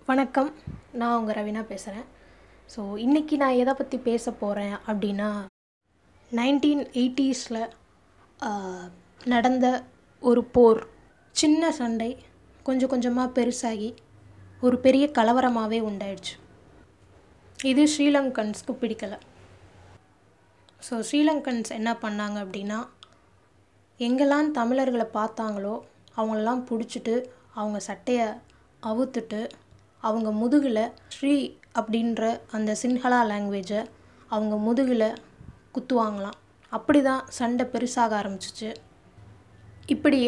வணக்கம். நான் உங்கள் ரவினா பேசுகிறேன். ஸோ இன்றைக்கி நான் எதை பற்றி பேச போகிறேன் அப்படின்னா 1980s நடந்த ஒரு போர், சின்ன சண்டை கொஞ்சம் கொஞ்சமாக பெருசாகி ஒரு பெரிய கலவரமாகவே உண்டாயிடுச்சு. இது ஸ்ரீலங்கன்ஸ்க்கு பிடிக்கலை. ஸோ ஸ்ரீலங்கன்ஸ் என்ன பண்ணாங்க அப்படின்னா, எங்கெல்லாம் தமிழர்களை பார்த்தாங்களோ அவங்களெல்லாம் பிடிச்சிட்டு அவங்க சட்டையை அவுத்துட்டு அவங்க முதுகில் ஸ்ரீ அப்படின்ற அந்த சின்ஹலா லாங்குவேஜை அவங்க முதுகில் குத்துவாங்களாம். அப்படி தான் சண்டை பெருசாக ஆரம்பிச்சிச்சு. இப்படியே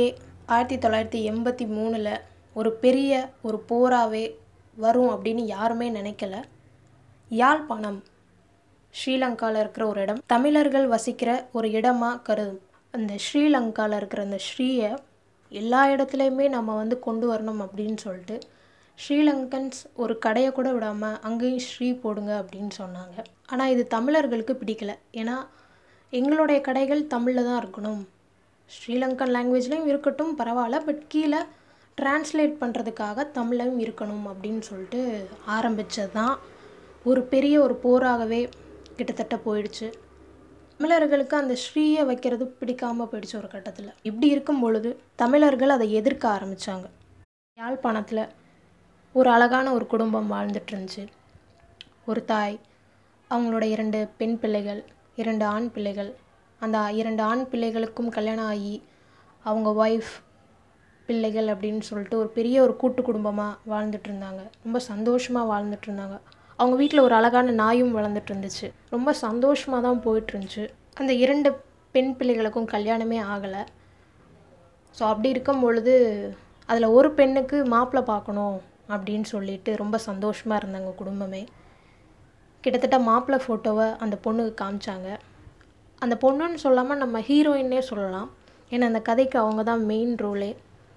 1983 ஒரு பெரிய ஒரு போராகவே வரும் அப்படின்னு யாருமே நினைக்கல. யாழ்ப்பாணம் ஸ்ரீலங்காவில் இருக்கிற ஒரு இடம், தமிழர்கள் வசிக்கிற ஒரு இடமாக கருதும். அந்த ஸ்ரீலங்காவில் இருக்கிற அந்த ஸ்ரீயை எல்லா இடத்துலையுமே நம்ம கொண்டு வரணும் அப்படின்னு சொல்லிட்டு ஸ்ரீலங்கன்ஸ் ஒரு கடையை கூட விடாமல் அங்கேயும் ஸ்ரீ போடுங்க அப்படின்னு சொன்னாங்க. ஆனால் இது தமிழர்களுக்கு பிடிக்கல. ஏன்னா எங்களுடைய கடைகள் தமிழில் தான் இருக்கணும், ஸ்ரீலங்கன் லாங்குவேஜ்லேயும் இருக்கட்டும் பரவாயில்ல, பட் கீழே டிரான்ஸ்லேட் பண்ணுறதுக்காக தமிழையும் இருக்கணும் அப்படின்னு சொல்லிட்டு ஆரம்பித்தது தான் ஒரு பெரிய ஒரு போராகவே கிட்டத்தட்ட போயிடுச்சு. தமிழர்களுக்கு அந்த ஸ்ரீயை வைக்கிறது பிடிக்காமல் போயிடுச்சு ஒரு கட்டத்தில். இப்படி இருக்கும் பொழுது தமிழர்கள் அதை எதிர்க்க ஆரம்பித்தாங்க. யாழ்ப்பாணத்தில் ஒரு அழகான ஒரு குடும்பம் வாழ்ந்துட்டு இருந்துச்சு. ஒரு தாய், அவங்களோட 2 பெண் பிள்ளைகள், 2 ஆண் பிள்ளைகள். அந்த 2 ஆண் பிள்ளைகளுக்கும் கல்யாணம் ஆகி அவங்க ஒய்ஃப், பிள்ளைகள் அப்படின்னு சொல்லிட்டு ஒரு பெரிய ஒரு கூட்டு குடும்பமாக வாழ்ந்துட்டு இருந்தாங்க. ரொம்ப சந்தோஷமாக வாழ்ந்துட்டு இருந்தாங்க. அவங்க வீட்டில் ஒரு அழகான நாயும் வளர்ந்துட்டு இருந்துச்சு. ரொம்ப சந்தோஷமாக தான் போயிட்டுருந்துச்சு. அந்த 2 பெண் பிள்ளைகளுக்கும் கல்யாணமே ஆகலை. ஸோ அப்படி இருக்கும் பொழுது அதில் ஒரு பெண்ணுக்கு மாப்பிள்ளை பார்க்கணும் அப்படின்னு சொல்லிட்டு ரொம்ப சந்தோஷமாக இருந்தாங்க குடும்பமே. கிட்டத்தட்ட மாப்பிள்ளை ஃபோட்டோவை அந்த பொண்ணுக்கு காமிச்சாங்க. அந்த பொண்ணுன்னு சொல்லாமல் நம்ம ஹீரோயின்னே சொல்லலாம். ஏன்னா அந்த கதைக்கு அவங்க தான் மெயின் ரோலே.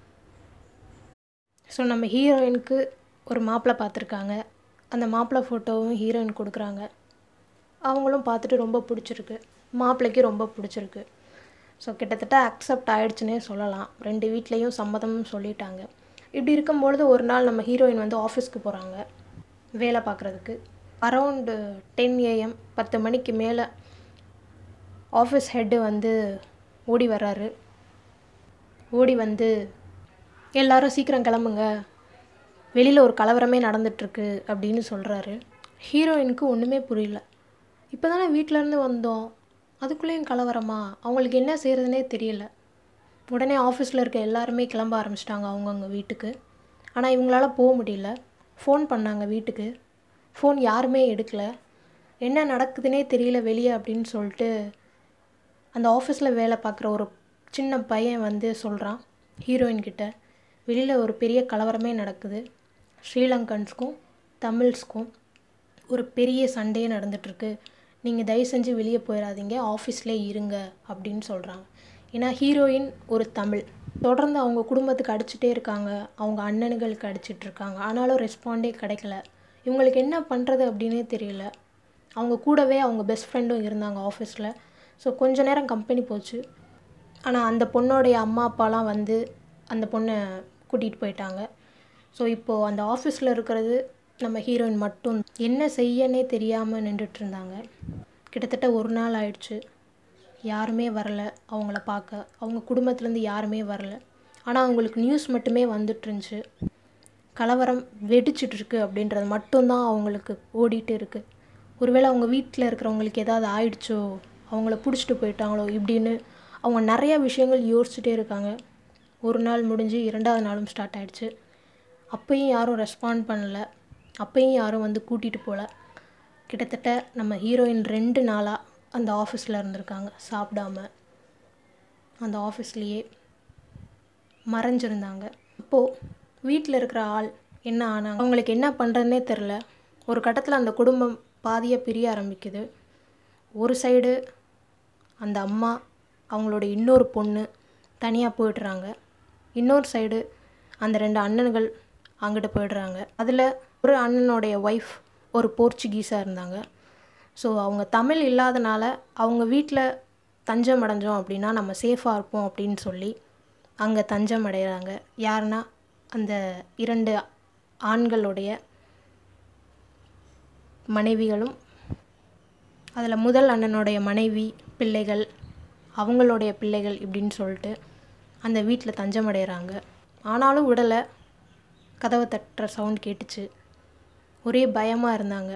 ஸோ நம்ம ஹீரோயினுக்கு ஒரு மாப்பிள்ளை பார்த்துருக்காங்க. அந்த மாப்பிள்ளை ஃபோட்டோவும் ஹீரோயின் கொடுக்குறாங்க. அவங்களும் பார்த்துட்டு ரொம்ப பிடிச்சிருக்கு, மாப்பிள்ளைக்கு ரொம்ப பிடிச்சிருக்கு. ஸோ கிட்டத்தட்ட அக்செப்ட் ஆகிடுச்சுன்னே சொல்லலாம். 2 வீட்லேயும் சம்மதமும் சொல்லிட்டாங்க. இப்படி இருக்கும்பொழுது ஒரு நாள் நம்ம ஹீரோயின் ஆஃபீஸ்க்கு போகிறாங்க வேலை பார்க்குறதுக்கு. அரவுண்டு 10 AM 10 மணிக்கு மேலே ஆஃபீஸ் ஹெட்டு ஓடி வர்றாரு. ஓடி எல்லாரும் சீக்கிரம் கிளம்புங்க, வெளியில் ஒரு கலவரமே நடந்துகிட்ருக்கு அப்படின்னு சொல்கிறாரு. ஹீரோயினுக்கு ஒன்றுமே புரியல. இப்போ தானே வீட்டிலேருந்து வந்தோம், அதுக்குள்ளேயும் கலவரமா? அவங்களுக்கு என்ன செய்கிறதுனே தெரியல. உடனே ஆஃபீஸில் இருக்க எல்லாருமே கிளம்ப ஆரம்பிச்சிட்டாங்க அவங்கவுங்க வீட்டுக்கு. ஆனால் இவங்களால போக முடியல. ஃபோன் பண்ணாங்க வீட்டுக்கு, ஃபோன் யாருமே எடுக்கலை. என்ன நடக்குதுன்னே தெரியல வெளியே அப்படின்னு சொல்லிட்டு அந்த ஆஃபீஸில் வேலை பார்க்குற ஒரு சின்ன பையன் சொல்கிறான் ஹீரோயின்கிட்ட, வெளியில் ஒரு பெரிய கலவரமே நடக்குது, ஸ்ரீலங்கன்ஸ்க்கும் தமிழ்ஸ்க்கும் ஒரு பெரிய சண்டையே நடந்துகிட்ருக்கு, நீங்கள் தயவு செஞ்சு வெளியே போயிடாதீங்க, ஆஃபீஸ்லேயே இருங்க அப்படின்னு சொல்கிறாங்க. ஏன்னா ஹீரோயின் ஒரு தமிழ், தொடர்ந்து அவங்க குடும்பத்துக்கு அடிச்சுட்டே இருக்காங்க, அவங்க அண்ணனுங்களுக்கு அடிச்சிட்ருக்காங்க. ஆனாலும் ரெஸ்பாண்டே கிடைக்கல. இவங்களுக்கு என்ன பண்ணுறது அப்படின்னே தெரியல. அவங்க கூடவே அவங்க பெஸ்ட் ஃப்ரெண்டும் இருந்தாங்க ஆஃபீஸில். ஸோ கொஞ்ச நேரம் கம்பெனி போச்சு. ஆனால் அந்த பொண்ணோடைய அம்மா அப்பாலாம் அந்த பொண்ணை கூட்டிகிட்டு போயிட்டாங்க. ஸோ இப்போது அந்த ஆஃபீஸில் இருக்கிறது நம்ம ஹீரோயின் மட்டும். என்ன செய்யனே தெரியாமல் நின்றுட்டு இருந்தாங்க. கிட்டத்தட்ட ஒரு நாள் ஆயிடுச்சு, யாருமே வரலை அவங்கள பார்க்க. அவங்க குடும்பத்துலேருந்து யாருமே வரலை. ஆனால் அவங்களுக்கு நியூஸ் மட்டுமே வந்துட்டுருந்துச்சு, கலவரம் வெடிச்சிட்ருக்கு அப்படின்றது மட்டும்தான் அவங்களுக்கு ஓடிட்டு இருக்குது. ஒருவேளை அவங்க வீட்டில் இருக்கிறவங்களுக்கு ஏதாவது ஆயிடுச்சோ, அவங்கள பிடிச்சிட்டு போயிட்டாங்களோ இப்படின்னு அவங்க நிறையா விஷயங்கள் யோசிச்சுட்டே இருக்காங்க. ஒரு நாள் முடிஞ்சு 2வது நாளும் ஸ்டார்ட் ஆகிடுச்சு. அப்போயும் யாரும் ரெஸ்பாண்ட் பண்ணலை. அப்போயும் யாரும் கூட்டிகிட்டு போகல. கிட்டத்தட்ட நம்ம ஹீரோயின் 2 நாளாக அந்த ஆஃபீஸில் இருந்திருக்காங்க சாப்பிடாம. அந்த ஆஃபீஸ்லேயே மறைஞ்சிருந்தாங்க. இப்போது வீட்டில் இருக்கிற ஆள் என்ன ஆனாங்க, அவங்களுக்கு என்ன பண்ணுறதுனே தெரில. ஒரு கட்டத்தில் அந்த குடும்பம் பாதியாக பிரிய ஆரம்பிக்குது. ஒரு சைடு அந்த அம்மா, அவங்களோட இன்னொரு பொண்ணு தனியாக போயிடுறாங்க. இன்னொரு சைடு அந்த 2 அண்ணன்கள் அங்கிட்டு போயிடுறாங்க. அதில் ஒரு அண்ணனுடைய ஒய்ஃப் ஒரு போர்ச்சுகீஸாக இருந்தாங்க. ஸோ அவங்க தமிழ் இல்லாதனால அவங்க வீட்டில் தஞ்சம் அடைஞ்சோம் அப்படின்னா நம்ம சேஃபாக இருப்போம் அப்படின்னு சொல்லி அங்கே தஞ்சம் அடைகிறாங்க. யாருன்னா அந்த 2 ஆண்களுடைய மனைவிகளும், அதில் முதல் அண்ணனுடைய மனைவி, பிள்ளைகள், அவங்களுடைய பிள்ளைகள் இப்படின்னு சொல்லிட்டு அந்த வீட்டில் தஞ்சமடைகிறாங்க. ஆனாலும் விடலை. கதவை தட்டுற சவுண்ட் கேட்டுச்சு. ஒரே பயமாக இருந்தாங்க.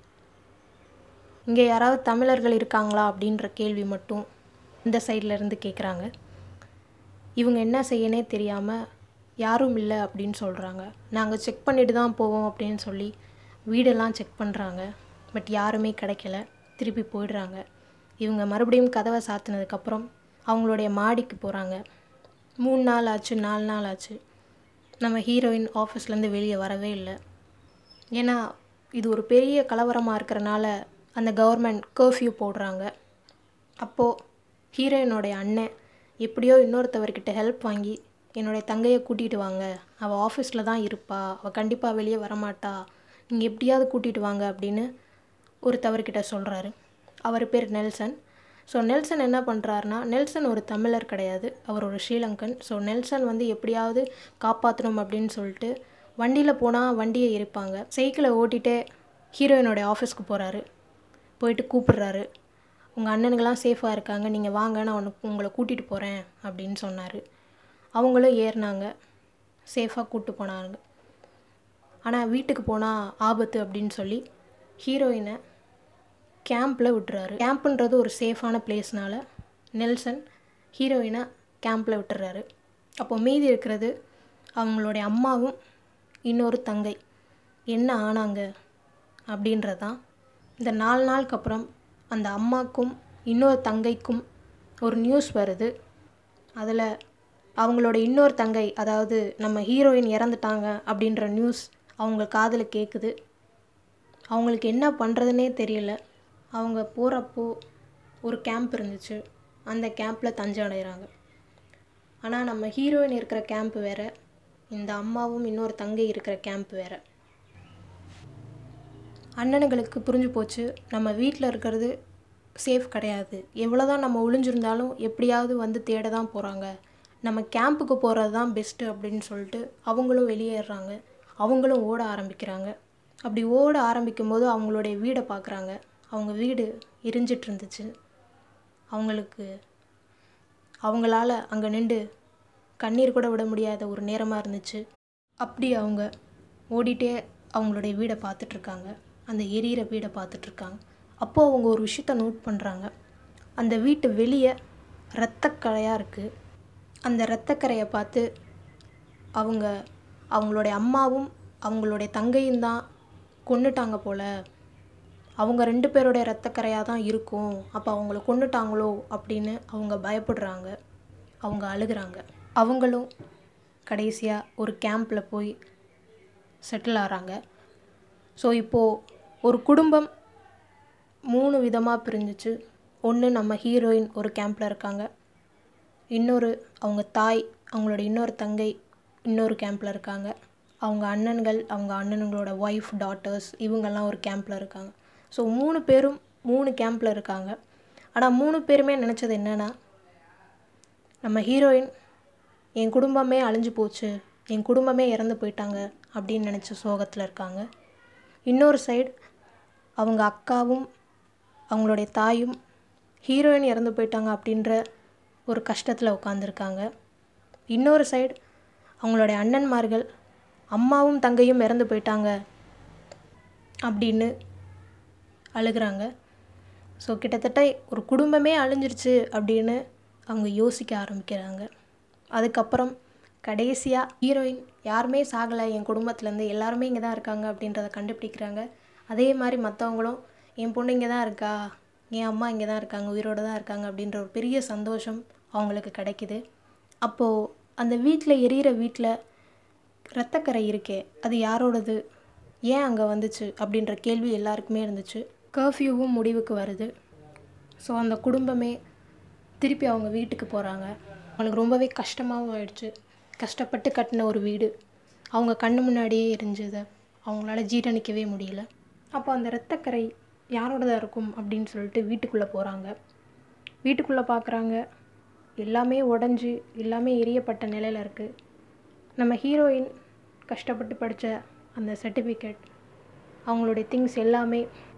இங்கே யாராவது தமிழர்கள் இருக்காங்களா அப்படின்ற கேள்வி மட்டும் இந்த சைடில் இருந்து கேட்குறாங்க. இவங்க என்ன செய்யனே தெரியாமல் யாரும் இல்லை அப்படின்னு சொல்கிறாங்க. நாங்கள் செக் பண்ணிட்டு தான் போவோம் அப்படின்னு சொல்லி வீடெல்லாம் செக் பண்ணுறாங்க. பட் யாருமே கிடைக்கல. திருப்பி போயிடுறாங்க. இவங்க மறுபடியும் கதவை சாத்தினதுக்கப்புறம் அவங்களுடைய மாடிக்கு போகிறாங்க. 3 நாள் ஆச்சு, 4 நாள் ஆச்சு. நம்ம ஹீரோயின் ஆஃபீஸ்லேருந்து வெளியே வரவே இல்லை. ஏன்னா இது ஒரு பெரிய கலவரமாக இருக்கிறனால அந்த கவர்மெண்ட் கர்ஃப்யூ போடுறாங்க. அப்போது ஹீரோயினோடைய அண்ணன் எப்படியோ இன்னொருத்தவர்கிட்ட ஹெல்ப் வாங்கி என்னுடைய தங்கையை கூட்டிகிட்டு வாங்க, அவள் ஆஃபீஸில் தான் இருப்பா, அவள் கண்டிப்பாக வெளியே வரமாட்டா, நீங்கள் எப்படியாவது கூட்டிகிட்டு வாங்க அப்படின்னு ஒருத்தவர்கிட்ட சொல்கிறாரு. அவர் பேர் நெல்சன். ஸோ நெல்சன் என்ன பண்ணுறாருனா, நெல்சன் ஒரு தமிழர் கிடையாது, அவர் ஒரு ஸ்ரீலங்கன். ஸோ நெல்சன் வந்து எப்படியாவது காப்பாற்றணும் அப்படின்னு சொல்லிட்டு வண்டியில் போனால் வண்டியை எரிப்பாங்க. சைக்கிளை ஓட்டிகிட்டே ஹீரோயினோடைய ஆஃபீஸ்க்கு போகிறாரு. போயிட்டு கூப்பிடுறாரு, உங்கள் அண்ணனுங்களாம் சேஃபாக இருக்காங்க, நீங்கள் வாங்க, நான் உங்களை கூட்டிகிட்டு போகிறேன் அப்படின்னு சொன்னார். அவங்களும் ஏறினாங்க, சேஃபாக கூப்பிட்டு போனாங்க. ஆனால் வீட்டுக்கு போனால் ஆபத்து அப்படின்னு சொல்லி ஹீரோயினை கேம்பில் விட்டுறாரு. கேம்ப்புன்றது ஒரு சேஃபான பிளேஸ்னால நெல்சன் ஹீரோயினை கேம்பில் விட்டுறாரு. அப்போ மீதி இருக்கிறது அவங்களுடைய அம்மாவும் இன்னொரு தங்கை என்ன ஆனாங்க அப்படின்றதான். இந்த 4 நாளுக்கு அப்புறம் அந்த அம்மாக்கும் இன்னொரு தங்கைக்கும் ஒரு நியூஸ் வருது. அதில் அவங்களோட இன்னொரு தங்கை, அதாவது நம்ம ஹீரோயின் இறந்துட்டாங்க அப்படின்ற நியூஸ் அவங்க காதில் கேட்குது. அவங்களுக்கு என்ன பண்ணுறதுனே தெரியல. அவங்க போகிறப்போ ஒரு கேம்ப் இருந்துச்சு, அந்த கேம்பில் தஞ்சம் அடைகிறாங்க. ஆனால் நம்ம ஹீரோயின் இருக்கிற கேம்ப் வேறு, இந்த அம்மாவும் இன்னொரு தங்கை இருக்கிற கேம்ப் வேறு. அண்ணனுங்களுக்கு புரிஞ்சு போச்சு, நம்ம வீட்டில் இருக்கிறது சேஃப் கிடையாது, எவ்வளோ தான் நம்ம ஒளிஞ்சிருந்தாலும் எப்படியாவது வந்து தேட தான் போகிறாங்க, நம்ம கேம்புக்கு போகிறது தான் பெஸ்ட்டு அப்படின்னு சொல்லிட்டு அவங்களும் வெளியேறாங்க. அவங்களும் ஓட ஆரம்பிக்கிறாங்க. அப்படி ஓட ஆரம்பிக்கும் போது அவங்களுடைய வீடை பார்க்குறாங்க. அவங்க வீடு எரிஞ்சிட்டு இருந்துச்சு. அவங்களால அங்கே நின்று கண்ணீர் கூட விட முடியாத ஒரு நேரமாக இருந்துச்சு. அப்படி அவங்க ஓடிட்டே அவங்களுடைய வீடை பார்த்துட்ருக்காங்க, அந்த எரியிற வீடை பார்த்துட்ருக்காங்க. அப்போது அவங்க ஒரு விஷயத்த நோட் பண்ணுறாங்க. அந்த வீட்டு வெளியே இரத்தக்கரையாக இருக்குது. அந்த இரத்தக்கரையை பார்த்து அவங்களுடைய அம்மாவும் அவங்களுடைய தங்கையும் தான் கொன்னுட்டாங்க போல், அவங்க 2 பேருடைய இரத்தக்கரையாக தான் இருக்கும், அப்போ அவங்கள கொன்னுட்டாங்களோ அப்படின்னு அவங்க பயப்படுறாங்க. அவங்க அழுகிறாங்க. அவங்களும் கடைசியாக ஒரு கேம்பில் போய் செட்டில் ஆகிறாங்க. ஸோ இப்போது ஒரு குடும்பம் 3 விதமாக பிரிஞ்சிச்சு. ஒன்று, நம்ம ஹீரோயின் ஒரு கேம்பில் இருக்காங்க. இன்னொரு, அவங்க தாய், அவங்களோட இன்னொரு தங்கை இன்னொரு கேம்பில் இருக்காங்க. அவங்க அண்ணன்கள், அவங்க அண்ணனுங்களோட ஒய்ஃப், டாட்டர்ஸ் இவங்கெல்லாம் ஒரு கேம்பில் இருக்காங்க. ஸோ 3 பேரும் 3 கேம்பில் இருக்காங்க. ஆனால் 3 பேருமே நினச்சது என்னென்னா, நம்ம ஹீரோயின் என் குடும்பமே அழிஞ்சு போச்சு, என் குடும்பமே இறந்து போயிட்டாங்க அப்படின்னு நினச்ச சோகத்தில் இருக்காங்க. இன்னொரு சைடு அவங்க அக்காவும் அவங்களுடைய தாயும் ஹீரோயின் இறந்து போயிட்டாங்க அப்படின்ற ஒரு கஷ்டத்தில் உட்காந்துருக்காங்க. இன்னொரு சைடு அவங்களுடைய அண்ணன்மார்கள் அம்மாவும் தங்கையும் இறந்து போயிட்டாங்க அப்படின்னு அழுகிறாங்க. ஸோ கிட்டத்தட்ட ஒரு குடும்பமே அழிஞ்சிருச்சு அப்படின்னு அவங்க யோசிக்க ஆரம்பிக்கிறாங்க. அதுக்கப்புறம் கடைசியாக ஹீரோயின் யாருமே சாகலை, என் குடும்பத்துலேருந்து எல்லாருமே இங்கே தான் இருக்காங்க அப்படின்றத கண்டுபிடிக்கிறாங்க. அதே மாதிரி மற்றவங்களும் என் பொண்ணு இங்கே தான் இருக்கா, என் அம்மா இங்கே தான் இருக்காங்க, உயிரோடு தான் இருக்காங்க அப்படின்ற ஒரு பெரிய சந்தோஷம் அவங்களுக்கு கிடைக்கிது. அப்போது அந்த வீட்டில் எரியிற வீட்டில் இரத்தக்கரை இருக்கே, அது யாரோடது, ஏன் அங்கே வந்துச்சு அப்படின்ற கேள்வி எல்லாருக்குமே இருந்துச்சு. கர்ஃப்யூவும் முடிவுக்கு வருது. ஸோ அந்த குடும்பமே திருப்பி அவங்க வீட்டுக்கு போகிறாங்க. அவங்களுக்கு ரொம்பவே கஷ்டமாகவும் ஆயிடுச்சு. கஷ்டப்பட்டு கட்டின ஒரு வீடு அவங்க கண்ணு முன்னாடியே எரிஞ்சதை அவங்களால ஜீரணிக்கவே முடியல. அப்போ அந்த இரத்தக்கரை யாரோடதாக இருக்கும் அப்படின்னு சொல்லிட்டு வீட்டுக்குள்ளே போகிறாங்க. வீட்டுக்குள்ளே பார்க்குறாங்க, எல்லாமே உடஞ்சி எல்லாமே எரியப்பட்ட நிலையில் இருக்குது. நம்ம ஹீரோயின் கஷ்டப்பட்டு படித்த அந்த சர்டிஃபிகேட், அவங்களுடைய திங்ஸ் எல்லாமே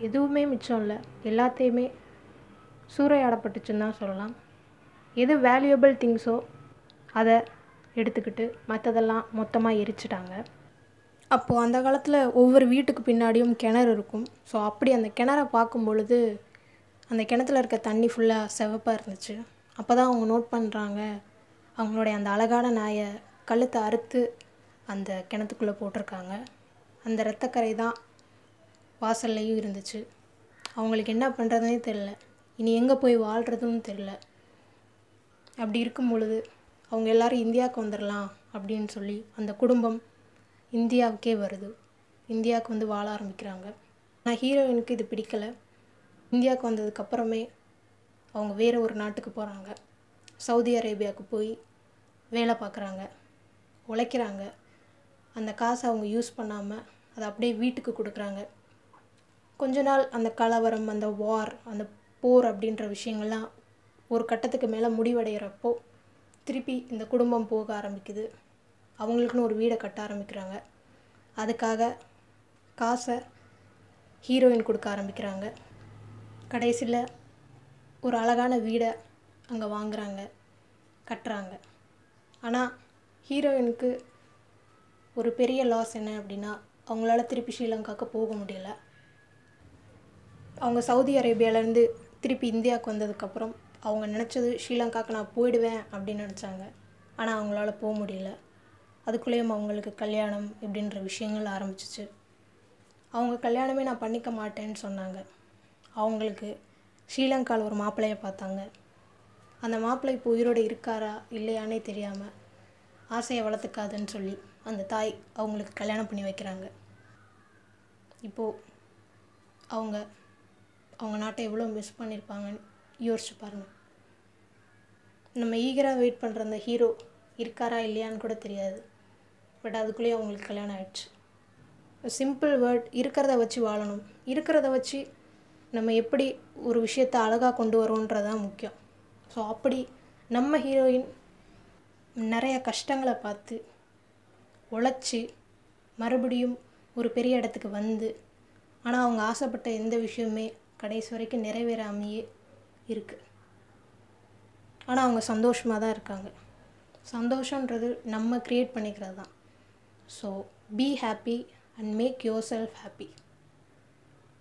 எதுவுமே மிச்சம் இல்லை, எல்லாத்தையுமே சூறையாடப்பட்டுச்சுன்னு தான் சொல்லலாம். எது வேல்யூபிள் திங்ஸோ அதை எடுத்துக்கிட்டு மற்றதெல்லாம் மொத்தமாக எரிச்சிட்டாங்க. அப்போது அந்த காலத்தில் ஒவ்வொரு வீட்டுக்கு பின்னாடியும் கிணறு இருக்கும். ஸோ அப்படி அந்த கிணறை பார்க்கும் பொழுது அந்த கிணத்துல இருக்க தண்ணி ஃபுல்லாக சிவப்பாக இருந்துச்சு. அப்போ தான் அவங்க நோட் பண்ணுறாங்க, அவங்களுடைய அந்த அழகான நாயை கழுத்தை அறுத்து அந்த கிணத்துக்குள்ளே போட்டிருக்காங்க. அந்த இரத்தக்கரை தான் வாசல்லையும் இருந்துச்சு. அவங்களுக்கு என்ன பண்ணுறதுனே தெரில, இனி எங்கே போய் வாழ்கிறதுன்னு தெரில. அப்படி இருக்கும் பொழுது அவங்க எல்லோரும் இந்தியாவுக்கு வந்துடலாம் அப்படின்னு சொல்லி அந்த குடும்பம் இந்தியாவுக்கே வருது. இந்தியாவுக்கு வந்து வாழ ஆரம்பிக்கிறாங்க. ஆனால் ஹீரோயினுக்கு இது பிடிக்கலை. இந்தியாவுக்கு வந்ததுக்கப்புறமே அவங்க வேறு ஒரு நாட்டுக்கு போகிறாங்க. சவுதி அரேபியாவுக்கு போய் வேலை பார்க்குறாங்க, உழைக்கிறாங்க. அந்த காசை அவங்க யூஸ் பண்ணாமல் அதை அப்படியே வீட்டுக்கு கொடுக்குறாங்க. கொஞ்ச நாள் அந்த கலவரம், அந்த வார், அந்த போர் அப்படின்ற விஷயங்கள்லாம் ஒரு கட்டத்துக்கு மேலே முடிவடைகிறப்போ திருப்பி இந்த குடும்பம் போக ஆரம்பிக்குது. அவங்களுக்குன்னு ஒரு வீடை கட்ட ஆரம்பிக்கிறாங்க. அதுக்காக காசை ஹீரோயின் கொடுக்க ஆரம்பிக்கிறாங்க. கடைசியில் ஒரு அழகான வீடை அங்கே வாங்குகிறாங்க, கட்டுறாங்க. ஆனால் ஹீரோயினுக்கு ஒரு பெரிய லாஸ் என்ன அப்படின்னா, அவங்களால திருப்பி ஸ்ரீலங்காவுக்கு போக முடியலை. அவங்க சவுதி அரேபியாவிலேருந்து திருப்பி இந்தியாவுக்கு வந்ததுக்கப்புறம் அவங்க நினச்சது ஸ்ரீலங்காவுக்கு நான் போயிடுவேன் அப்படின்னு நினச்சாங்க. ஆனால் அவங்களால போக முடியல. அதுக்குள்ளேயும் அவங்களுக்கு கல்யாணம் இப்படின்ற விஷயங்கள் ஆரம்பிச்சிச்சு. அவங்க கல்யாணமே நான் பண்ணிக்க மாட்டேன்னு சொன்னாங்க. அவங்களுக்கு ஸ்ரீலங்காவில் ஒரு மாப்பிள்ளையை பார்த்தாங்க. அந்த மாப்பிள்ளை இப்போ உயிரோடு இருக்காரா இல்லையானே தெரியாமல் ஆசையை வளர்த்துக்காதுன்னு சொல்லி அந்த தாய் அவங்களுக்கு கல்யாணம் பண்ணி வைக்கிறாங்க. இப்போது அவங்க நாட்டை எவ்வளோ மிஸ் பண்ணியிருப்பாங்கன்னு யோசிச்சு பாருங்கள். நம்ம ஈகராக வெயிட் பண்ணுற அந்த ஹீரோ இருக்காரா இல்லையான்னு கூட தெரியாது. பட் அதுக்குள்ளேயே அவங்களுக்கு கல்யாணம் ஆயிடுச்சு. சிம்பிள் வேர்ட், இருக்கிறத வச்சு வாழணும். இருக்கிறத வச்சு நம்ம எப்படி ஒரு விஷயத்தை அழகாக கொண்டு வரோன்றதான் முக்கியம். ஸோ அப்படி நம்ம ஹீரோயின் நிறைய கஷ்டங்களை பார்த்து உழைச்சி மறுபடியும் ஒரு பெரிய இடத்துக்கு வந்து, ஆனால் அவங்க ஆசைப்பட்ட எந்த விஷயமே கடைசி வரைக்கும் நிறைவேறாமையே இருக்குது. ஆனால் அவங்க சந்தோஷமாக தான் இருக்காங்க. சந்தோஷன்றது நம்ம க்ரியேட் பண்ணிக்கிறது தான். So be happy and make yourself happy.